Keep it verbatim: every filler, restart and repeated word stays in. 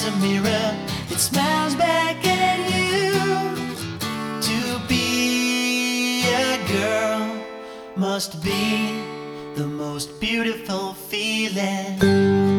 a mirror that smiles back at you. To be a girl must be the most beautiful feeling.